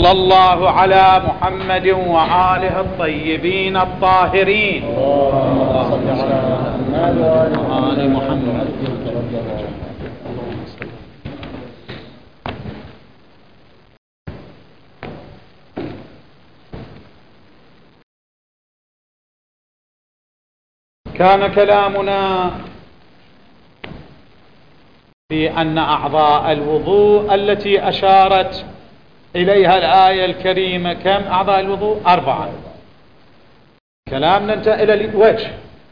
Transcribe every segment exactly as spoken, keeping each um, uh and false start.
صلى الله على محمد وآله الطيبين الطاهرين. اللهم صل على محمد وآل محمد. كان كلامنا في أن أعضاء الوضوء التي أشارت إليها الآية الكريمة كم أعضاء الوضوء؟ أربعة. كلامنا انتهى إلى الوجه.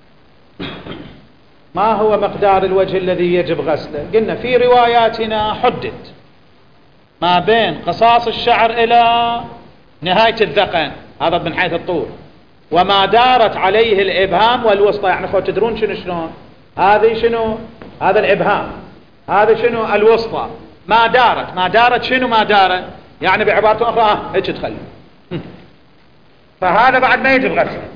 ما هو مقدار الوجه الذي يجب غسله؟ قلنا في رواياتنا حدد ما بين قصاص الشعر إلى نهاية الذقن، هذا من حيث الطول، وما دارت عليه الإبهام والوسطى. يعني خو تدرون شنو شلون هذه؟ شنو هذا الإبهام، هذا شنو الوسطى. ما دارت ما دارت شنو ما دارت؟ يعني بعبارة أخرى آه هيك تخلي. فهذا بعد ما يجب غسله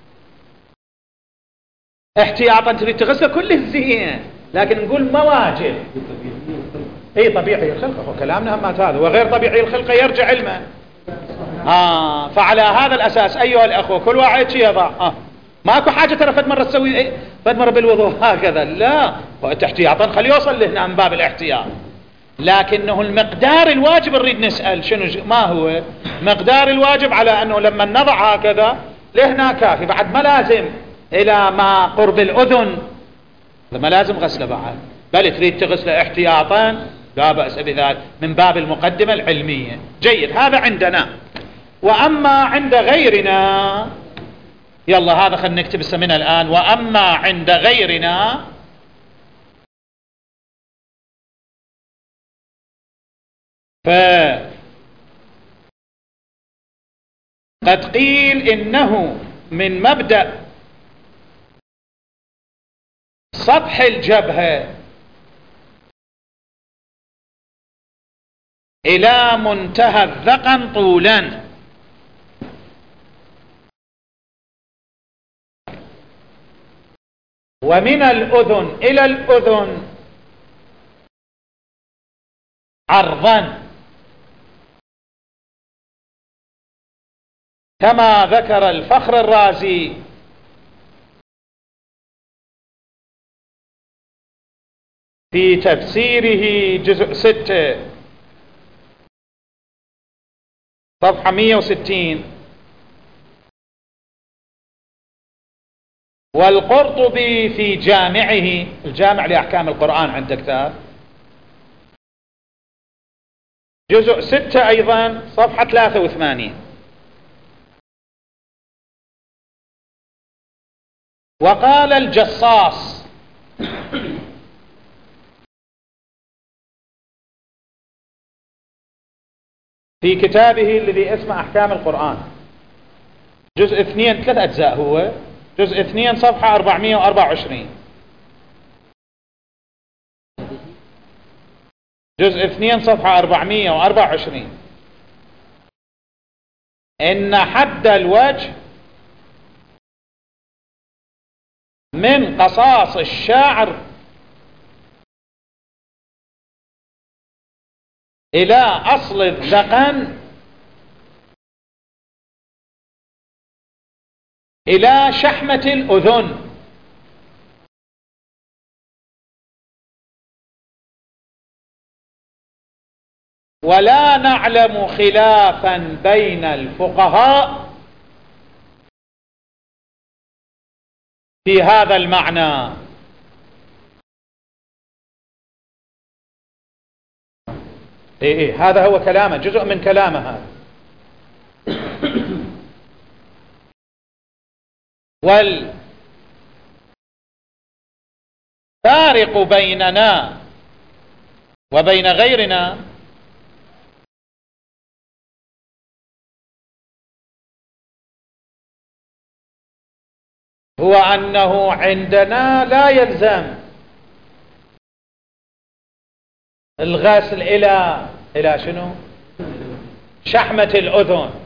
احتياطا. تريد تغسله كله زين، لكن نقول ما واجب. اي طبيعي الخلقة، وكلامنا هم هذا، وغير طبيعي الخلقة يرجع علمه. آه فعلى هذا الأساس أيها الأخوة كل واحد شيء يضع. آه ماكو حاجة ترى فد مرة تسوي إيه؟ فد مرة بالوضوء هكذا، لا، احتياطا خليه يوصل لهنا من باب الاحتياط. لكنه المقدار الواجب نريد نسأل شنو ما هو مقدار الواجب، على أنه لما نضع هكذا لهنا كافي، بعد ما لازم إلى ما قرب الأذن، ما لازم غسله بعد، بل تريد تغسله احتياطا لا بأس بذلك من باب المقدمة العلمية. جيد، هذا عندنا. وأما عند غيرنا، يلا هذا خلينا نكتب اسمنا الآن. وأما عند غيرنا فقد قيل إنه من مبدأ سطح الجبهة إلى منتهى الذقن طولا، ومن الأذن إلى الأذن عرضا، كما ذكر الفخر الرازي في تفسيره جزء ستة صفحة مئة وستين، والقرطبي في جامعه، الجامع لأحكام القرآن عند كتاب، جزء ستة أيضا صفحة ثلاثة وثمانين. وقال الجصاص في كتابه الذي اسمه أحكام القرآن، جزء اثنين، ثلاث أجزاء هو، جزء اثنين صفحة أربعمئة وأربعة وعشرين، جزء اثنين صفحة أربعمئة وأربعة وعشرين، إن حد الوجه من قصاص الشعر إلى أصل الذقن إلى شحمة الأذن، ولا نعلم خلافا بين الفقهاء في هذا المعنى. إيه إيه هذا هو كلامه، جزء من كلامه هذا. والفارق بيننا وبين غيرنا هو أنه عندنا لا يلزم الغسل إلى إلى شنو؟ شحمة الأذن،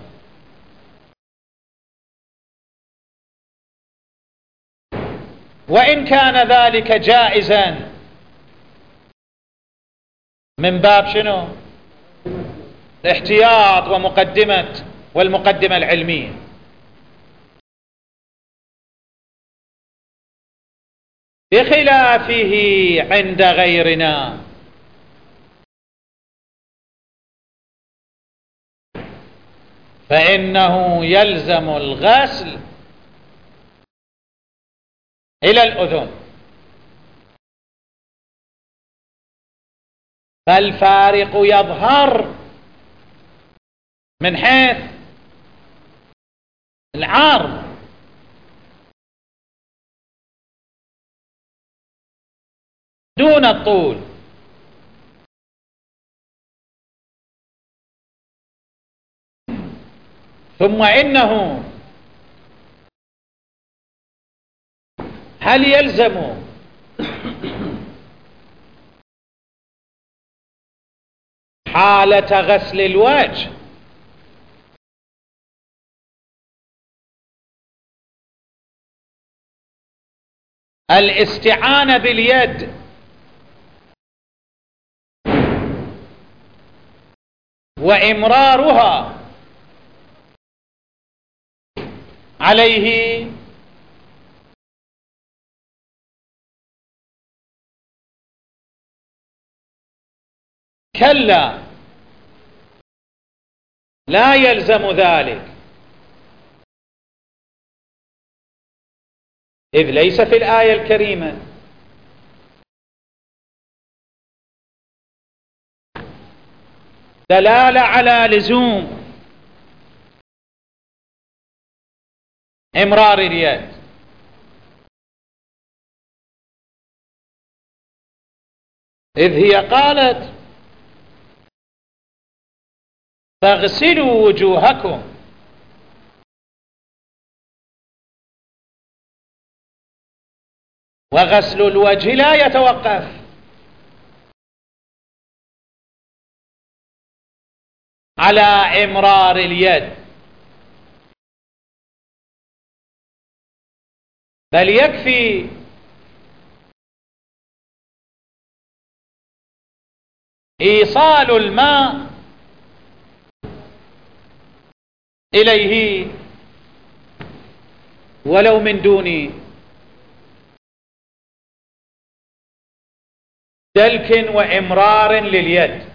وإن كان ذلك جائزا من باب شنو؟ الاحتياط ومقدمة والمقدمة العلمية. بخلافه عند غيرنا، فإنه يلزم الغسل إلى الأذن، فالفارق يظهر من حيث العرض، دون الطول. ثم إنه هل يلزم حالة غسل الوجه الاستعانة باليد وإمرارها عليه؟ كلا، لا يلزم ذلك، إذ ليس في الآية الكريمة دلالة على لزوم إمرار اليد، إذ هي قالت فاغسلوا وجوهكم، وغسل الوجه لا يتوقف على إمرار اليد، بل يكفي إيصال الماء إليه ولو من دون دلك وإمرار لليد.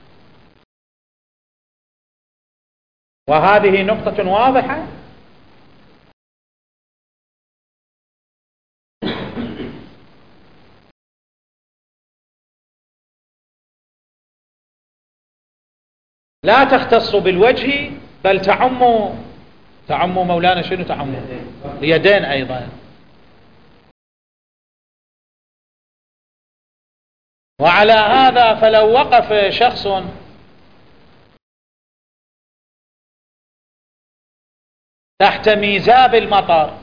وهذه نقطة واضحة لا تختص بالوجه، بل تعم تعم مولانا شنو تعم اليدين أيضا. وعلى هذا فلو وقف شخص تحت ميزاب المطر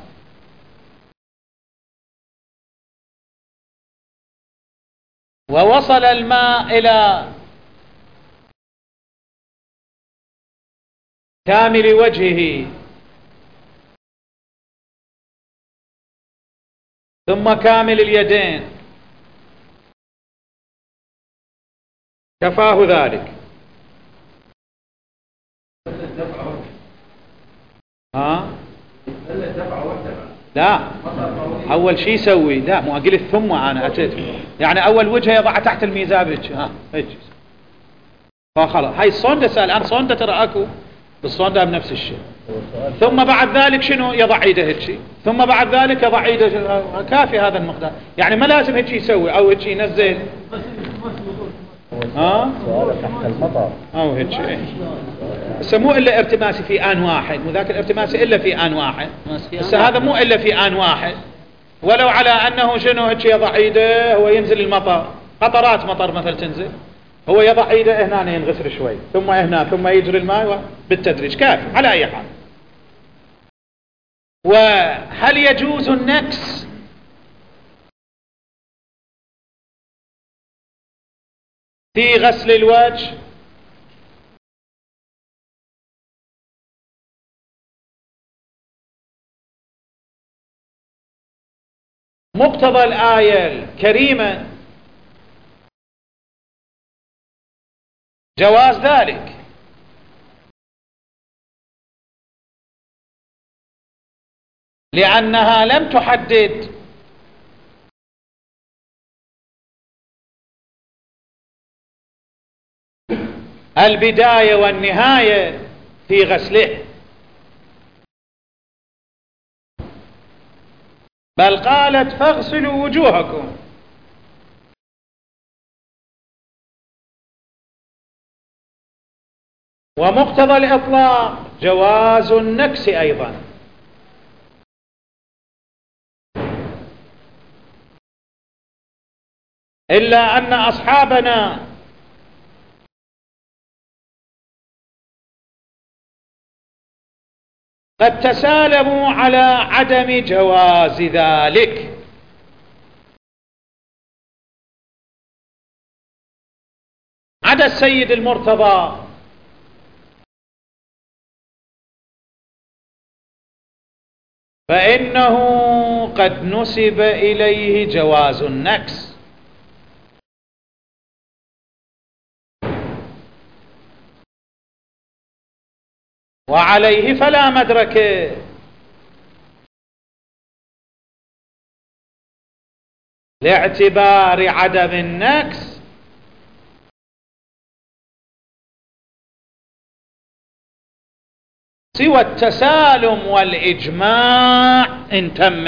ووصل الماء إلى كامل وجهه ثم كامل اليدين، كفاه ذلك. ها؟ لا، أول شيء يسوي، لا مو أقول ثم أنا أتيت يعني أول وجهه يضع تحت الميزاب هيك، ها هيك، فخلاص هاي الصندة. سأل عن صندة ترى أكو بالصندة بنفس الشيء. ثم بعد ذلك شنو؟ يضع ايده هيك، ثم بعد ذلك يضع ايده، كافي هذا المقدار، يعني ما لازم هيك يسوي او هيك ينزل. ها؟ تحت المطر او هيك بس مو الا ارتماسي في آن واحد، مو ذاك الارتماسي الا في آن واحد، بس هذا مو الا في آن واحد. ولو على انه شنو هيك يضع ايده هو ينزل المطر، قطرات مطر مثل تنزل، هو يضع ايده هنا ينغسل شوي ثم هنا ثم يجري الماء بالتدريج، كافي على اي حال. وهل يجوز النكس في غسل الوجه؟ مقتضى الآية الكريمة جواز ذلك، لأنها لم تحدد البداية والنهاية في غسله، بل قالت فاغسلوا وجوهكم. ومقتضى الإطلاق جواز النكس أيضا، إلا أن أصحابنا قد تسالموا على عدم جواز ذلك. عدا السيد المرتضى فإنه قد نسب إليه جواز النكس، وعليه فلا مدرك لاعتبار عدم النكس سوى التسالم والإجماع إن تم.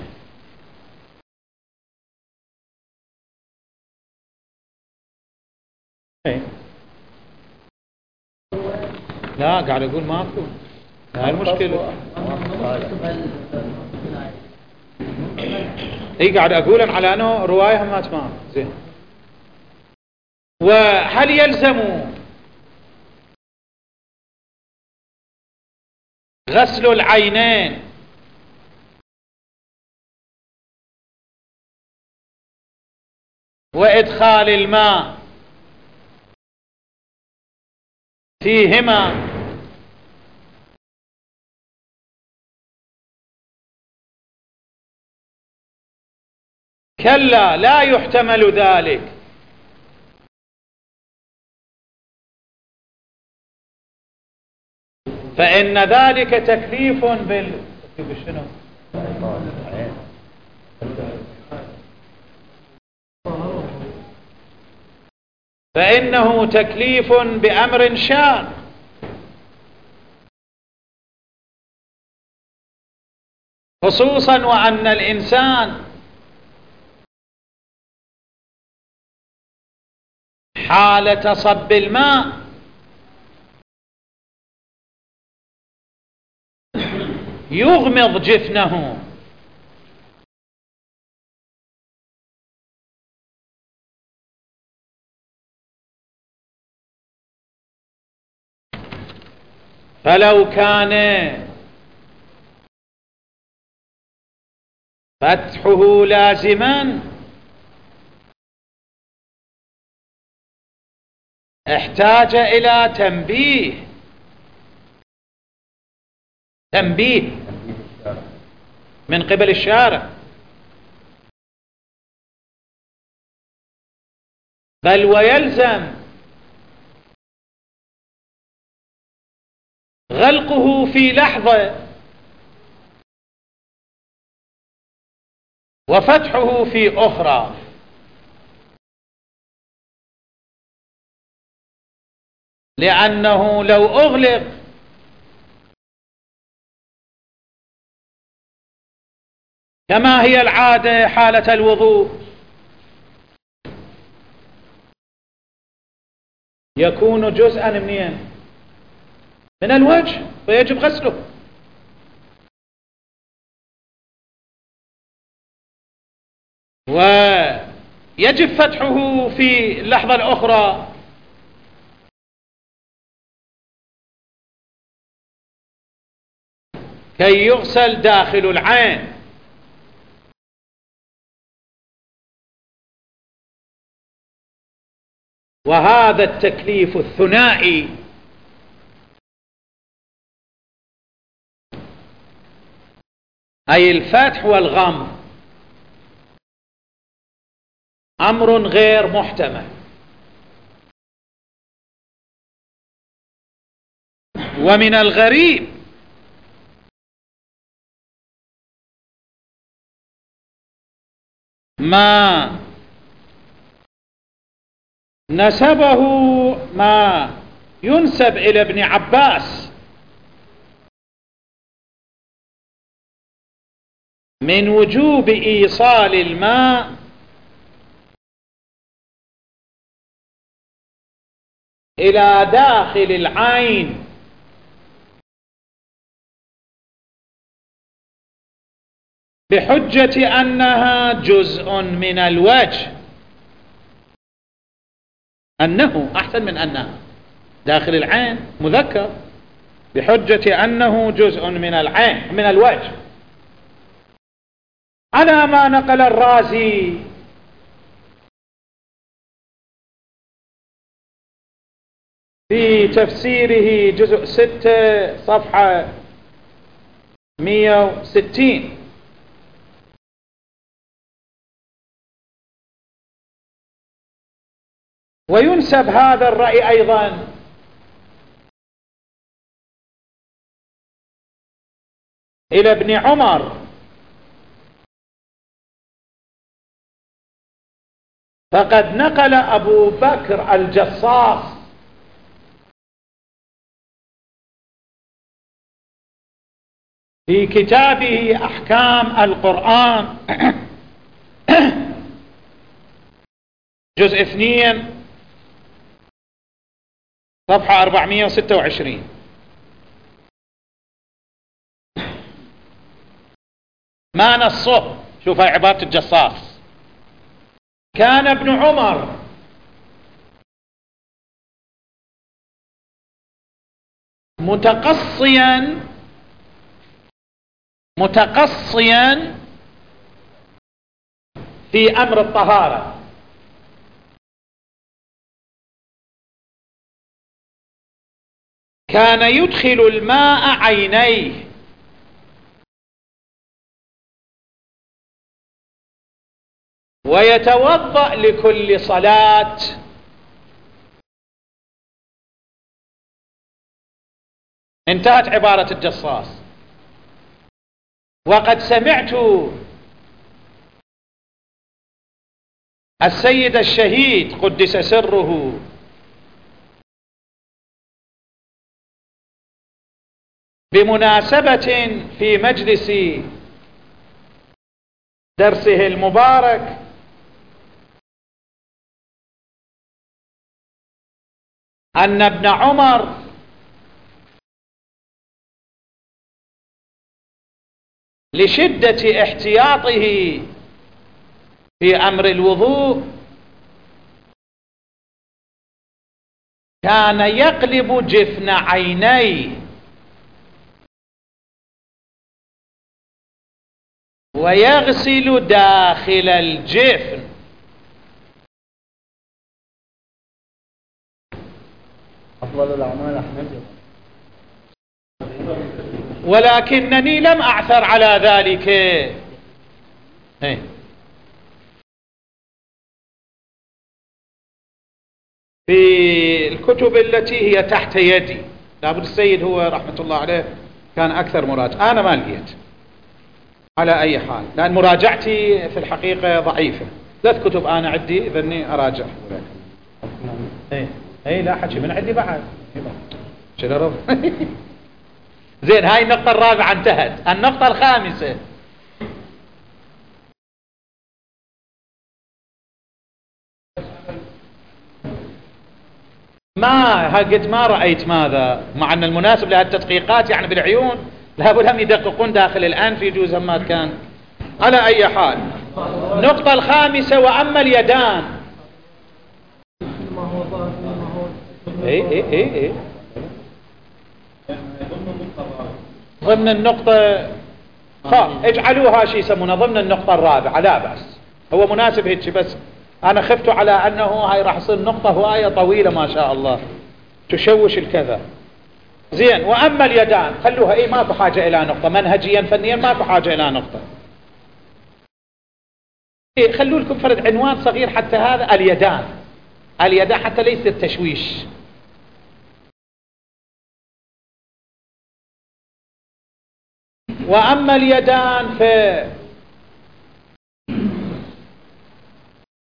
لا قاعد أقول ماكو، هاي المشكلة. اي قاعد أقول على أنه رواية ما تمام زين. وهل يلزم غسل العينين وإدخال الماء فيهما كلا لا يحتمل ذلك، فإن ذلك تكليف بال شنو؟ فإنه تكليف بأمر شاق، خصوصا وأن الإنسان حالة صب الماء يغمض جفنه، فلو كان فتحه لازما احتاج إلى تنبيه تنبيه من قبل الشارع، بل ويلزم غلقه في لحظة وفتحه في أخرى، لأنه لو أغلق كما هي العادة حالة الوضوء يكون جزءا منين؟ من الوجه، فيجب غسله. ويجب فتحه في اللحظة الأخرى كي يغسل داخل العين. وهذا التكليف الثنائي أي الفتح والغمض أمر غير محتمل، ومن الغريب ما نسبه ما ينسب إلى ابن عباس من وجوب إيصال الماء إلى داخل العين بحجة أنها جزء من الوجه. أنه أحسن من أنها، داخل العين مذكر، بحجة أنه جزء من العين من الوجه، على ما نقل الرازي في تفسيره جزء ستة صفحة مئة وستين. وينسب هذا الرأي أيضا إلى ابن عمر، فقد نقل أبو بكر الجصاص في كتابه أحكام القرآن جزء اثنين صفحة أربعمئة وستة وعشرين، ما نصه، شوف هاي عبارة الجصاص: كان ابن عمر متقصيا متقصيا في أمر الطهارة، كان يدخل الماء عينيه ويتوضأ لكل صلاة، انتهت عبارة الجصاص. وقد سمعت السيد الشهيد قدس سره بمناسبة في مجلس درسه المبارك أن ابن عمر لشدة احتياطه في أمر الوضوء كان يقلب جفن عينيه ويغسل داخل الجفن، أفضل الأعمال أحمد، ولكنني لم أعثر على ذلك. ايه في الكتب التي هي تحت يدي، لابد السيد هو رحمة الله عليه كان أكثر مراجعة، أنا ما لقيت على أي حال، لأن مراجعتي في الحقيقة ضعيفة. ثلاث كتب أنا عندي إذني أراجع. ايه ايه لا حكي من عندي بعد شنو زين. هاي النقطة الرابعة انتهت. النقطة الخامسة: ما قد ما رأيت ماذا، مع أن المناسب لها التدقيقات يعني بالعيون لابد هم يدققون داخل الآن في جوز ما كان. على أي حال، النقطة الخامسة: وأما اليدان. ايه ايه ايه ايه ضمن النقطة خا اجعلوها شيء يسمونه ضمن النقطة الرابعة، لا بأس، هو مناسب هيك، بس أنا خفت على أنه هاي راح تصير نقطة هواية طويلة ما شاء الله تشوش الكذا. زين. وأما اليدان خلوها ايه، ما بحاجة إلى نقطة، منهجيا فنيا ما بحاجة إلى نقطة. إيه خلوا لكم فرد عنوان صغير حتى هذا: اليدان. اليدان حتى ليس التشويش. وأما اليدان ف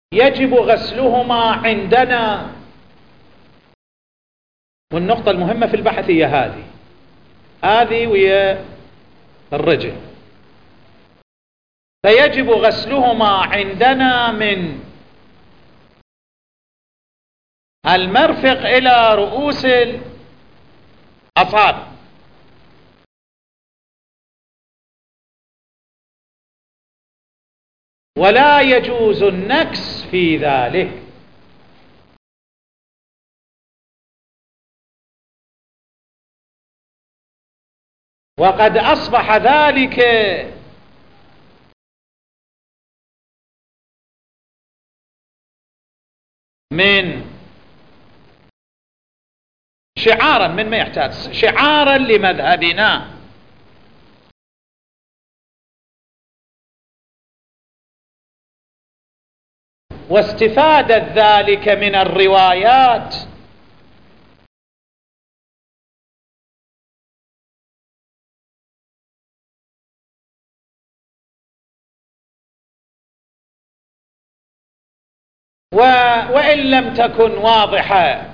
يجب غسلهما عندنا. والنقطة المهمة في البحث هي هذه هذه ويا الرجل. فيجب غسلهما عندنا من المرفق إلى رؤوس الأصابع، ولا يجوز النكس في ذلك. وقد أصبح ذلك من شعارا من ما يحتاج شعارا لمذهبنا، واستفادة ذلك من الروايات و... وإن لم تكن واضحة،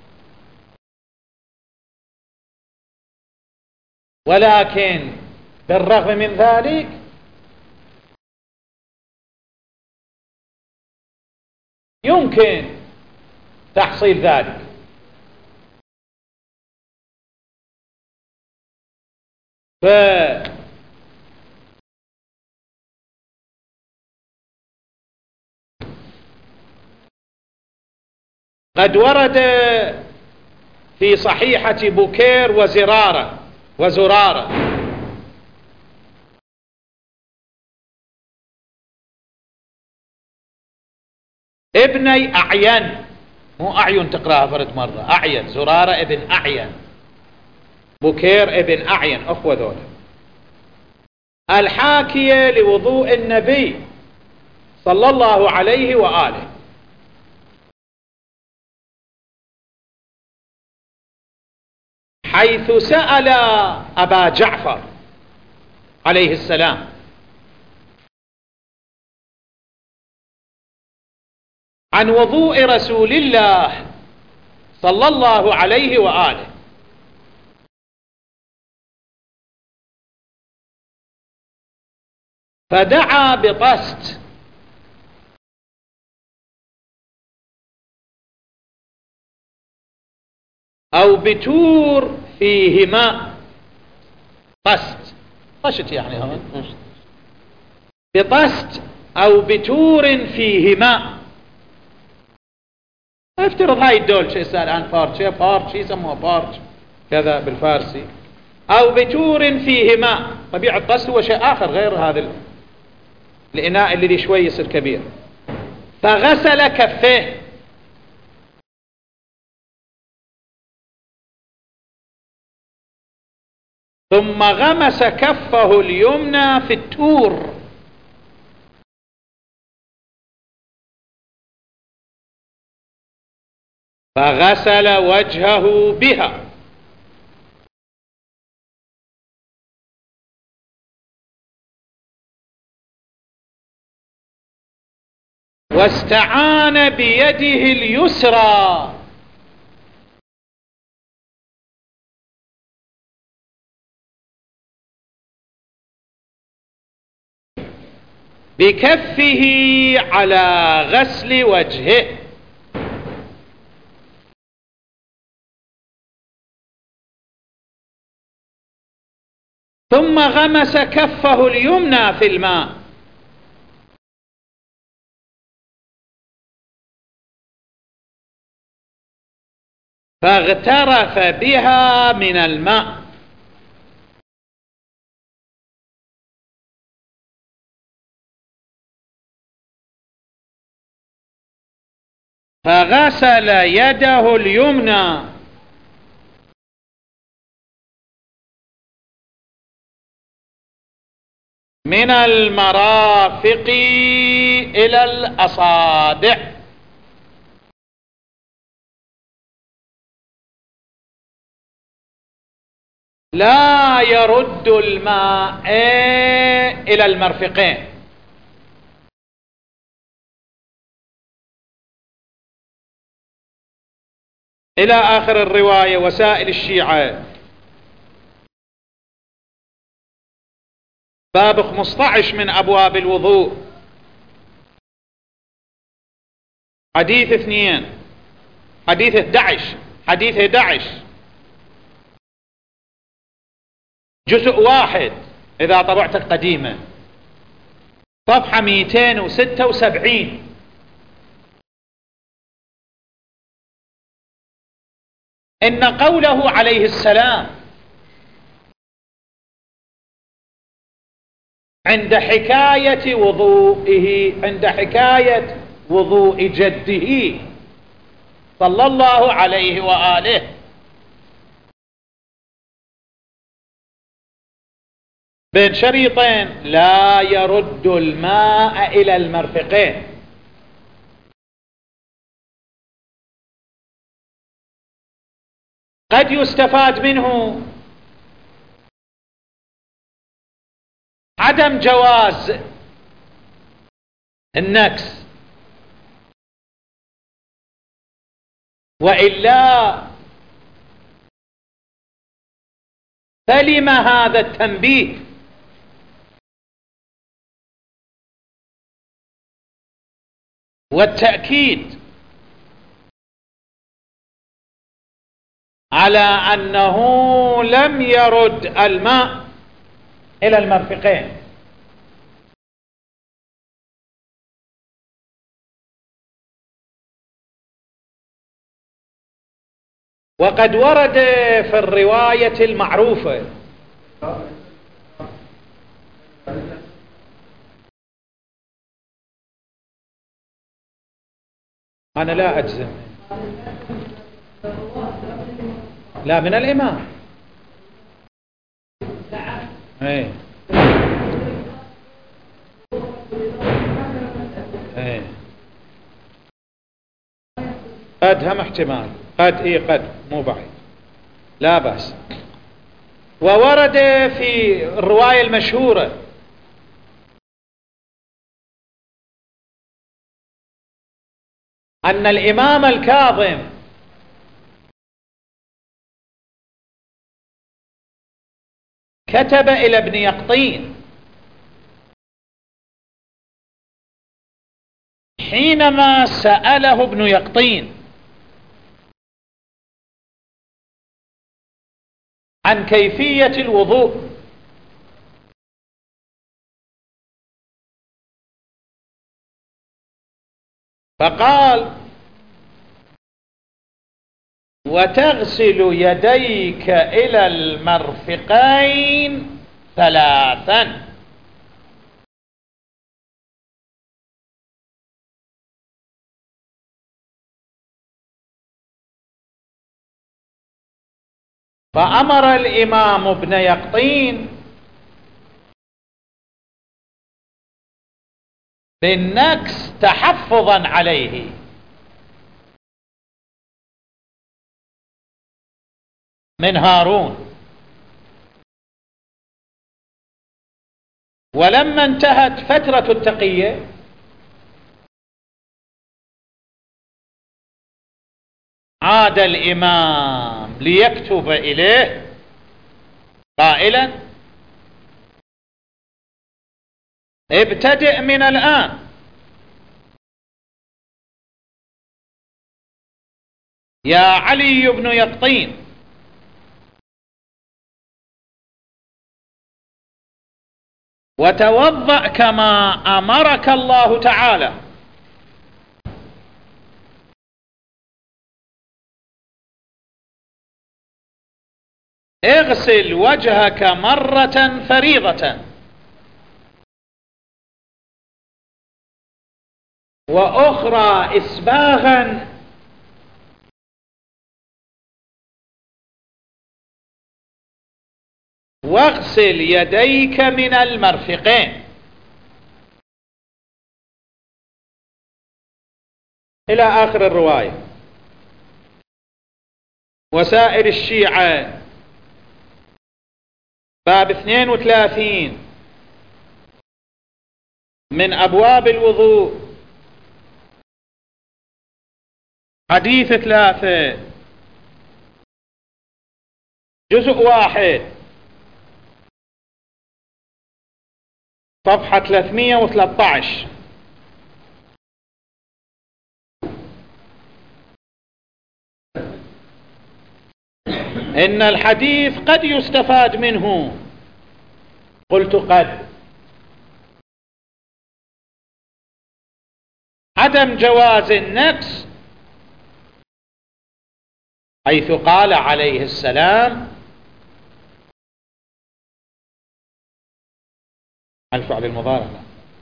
ولكن بالرغم من ذلك يمكن تحصيل ذلك. ف قد ورد في صحيحة بكير وزرارة وزرارة ابني أعين، مو أعين تقرأها فرد مرة، أعين، زرارة ابن أعين، بكير ابن أعين، أخوة ذولا، الحاكية لوضوء النبي صلى الله عليه وآله، حيث سأل أبا جعفر عليه السلام عن وضوء رسول الله صلى الله عليه وآله، فدعا بطست أو بتور فيه ماء. طست طشت يعني هون، بطست أو بتور فيه ماء. افترض هاي الدول شيء سأل عن بارتش بارتش يسموها بارتش كذا بالفارسي، أو بتور فيه ماء. طبيعة الطست هو شيء آخر غير هذا الإناء اللي شوي يصير كبير. فغسل كفيه ثم غمس كفه اليمنى في التور، فغسل وجهه بها، واستعان بيده اليسرى بكفه على غسل وجهه، ثم غمس كفه اليمنى في الماء، فاغترف بها من الماء، فغسل يده اليمنى من المرافق إلى الأصابع، لا يرد الماء إلى المرفقين. إلى آخر الرواية. وسائل الشيعة باب خمسة عشر من أبواب الوضوء، حديث اثنين، حديث احد عشر، حديث احد عشر، جزء واحد إذا طبعتك قديمة، صفحة مئتين وستة وسبعين. إن قوله عليه السلام عند حكاية وضوئه، عند حكاية وضوء جده صلى الله عليه وآله، بين شريطين: لا يرد الماء إلى المرفقين. قد يستفاد منه عدم جواز النكس، وإلا فلم هذا التنبيه والتأكيد على أنه لم يرد الماء إلى المرفقين. وقد ورد في الرواية المعروفة أنا لا أجزم، لا من الإمام. ايه ايه قد هم احتمال، قد ايه قد مو بعيد، لا بأس. وورد في الرواية المشهورة أن الإمام الكاظم كتب إلى ابن يقطين حينما سأله ابن يقطين عن كيفية الوضوء، فقال: وتغسل يديك إلى المرفقين ثلاثا. فأمر الإمام ابن يقطين بالنكس تحفظا عليه، من هارون. ولما انتهت فترة التقية عاد الإمام ليكتب إليه قائلا: ابتدئ من الآن يا علي بن يقطين وتوضأ كما أمرك الله تعالى، اغسل وجهك مرة فريضة وأخرى إسباغا، واغسل يديك من المرفقين، إلى آخر الرواية. وسائر الشيعة باب اثنين وثلاثين من أبواب الوضوء، حديث ثلاثة، جزء واحد صفحة ثلاثمئة وثلاثة عشر. إن الحديث قد يستفاد منه. قلت قد. عدم جواز النقص حيث قال عليه السلام الفعل المضارع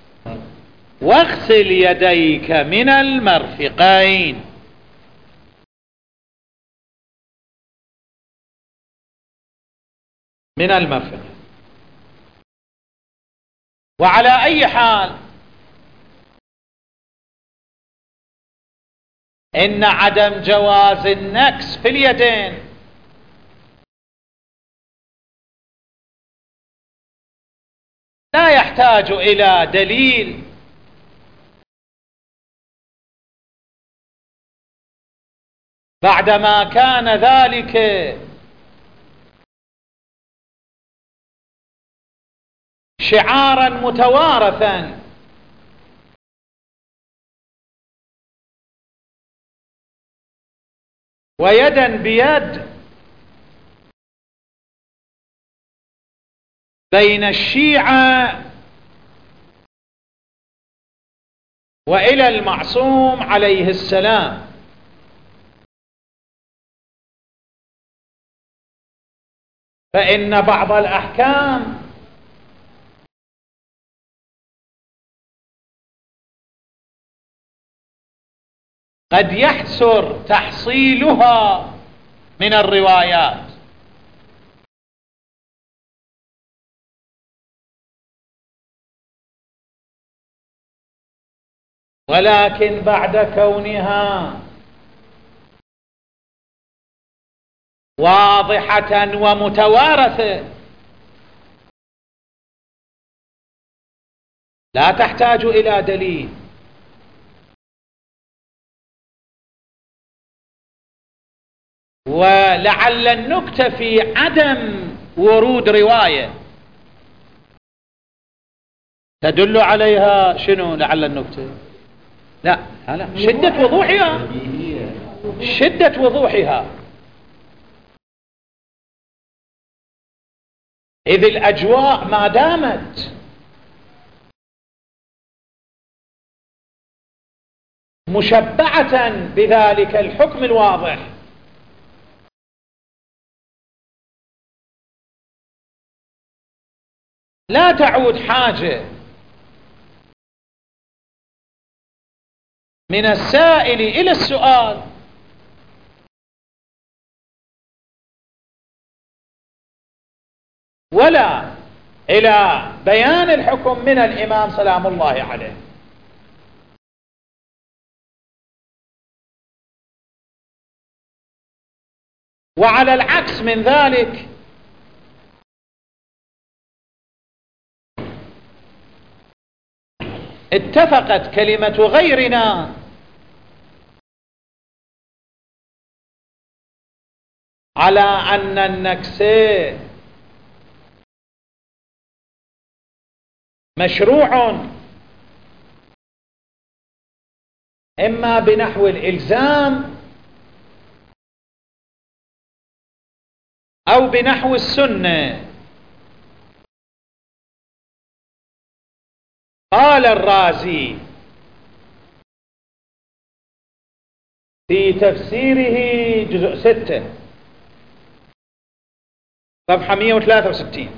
واغسل يديك من المرفقين. من المرفق. وعلى أي حال إن عدم جواز النكس في اليدين لا يحتاج إلى دليل، بعدما كان ذلك شعارا متوارثا ويدا بيد بين الشيعة وإلى المعصوم عليه السلام. فإن بعض الأحكام قد يحسر تحصيلها من الروايات، ولكن بعد كونها واضحة ومتوارثة لا تحتاج إلى دليل. ولعل النكتة في عدم ورود رواية تدل عليها. شنو لعل النكتة؟ لا لا شدة وضوحها، شدة وضوحها، إذ الأجواء ما دامت مشبعة بذلك الحكم الواضح لا تعود حاجة من السائل إلى السؤال، ولا إلى بيان الحكم من الإمام سلام الله عليه. وعلى العكس من ذلك اتفقت كلمة غيرنا على أن النكس مشروع إما بنحو الإلزام أو بنحو السنة. قال الرازي في تفسيره جزء ستة صفحة مئة وثلاثة وستين: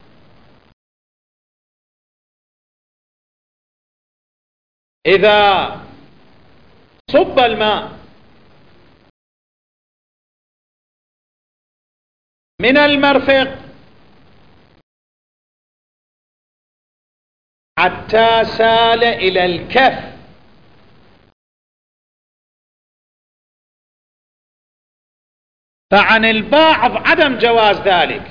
إذا صب الماء من المرفق حتى سال إلى الكف فعن البعض عدم جواز ذلك،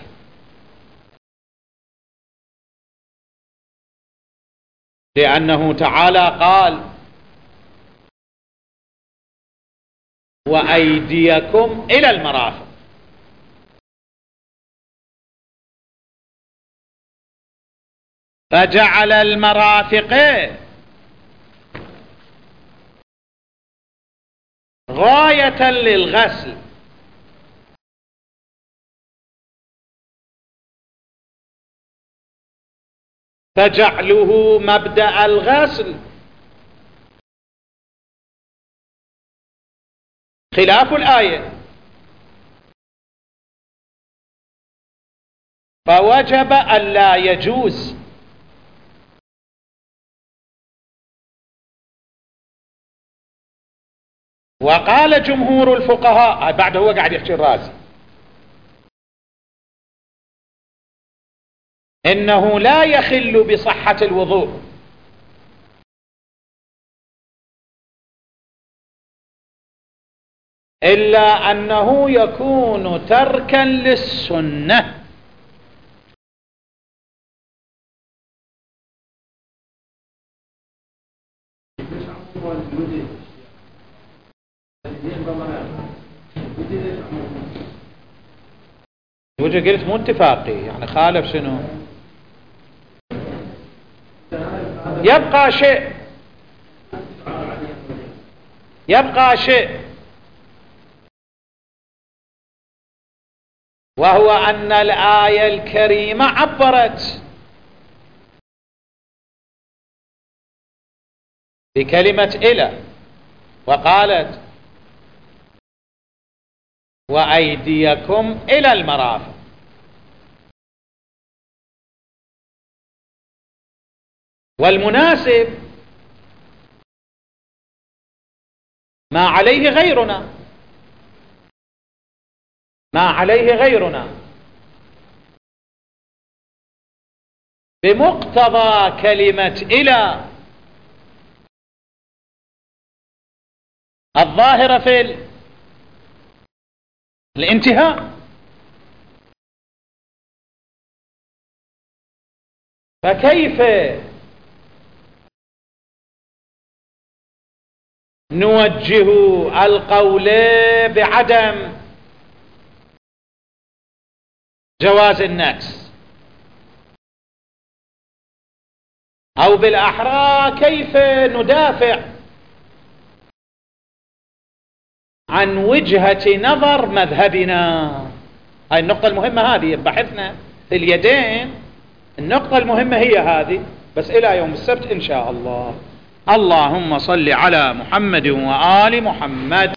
لأنه تعالى قال: وأيديكم إلى المرافق. فجعل المرافق غاية للغسل، فجعله مبدأ الغسل خلاف الآية. فوجب ألا يجوز وقال جمهور الفقهاء، بعد هو قاعد يحكي الرازي، إنه لا يخل بصحة الوضوء إلا أنه يكون تركا للسنة. وجه قلت مو اتفاقي، يعني خالف شنو؟ يبقى شيء يبقى شيء وهو أن الآية الكريمة عبرت بكلمة إلى وقالت وأيديكم إلى المرافق، والمناسب ما عليه غيرنا ما عليه غيرنا بمقتضى كلمة إلى الظاهرة في الانتهاء. فكيف نوجه القول بعدم جواز النكس، أو بالأحرى كيف ندافع عن وجهة نظر مذهبنا؟ هاي النقطة المهمة، هذه بحثنا في اليدين، النقطة المهمة هي هذه. بس إلى يوم السبت إن شاء الله. اللهم صل على محمد وآل محمد.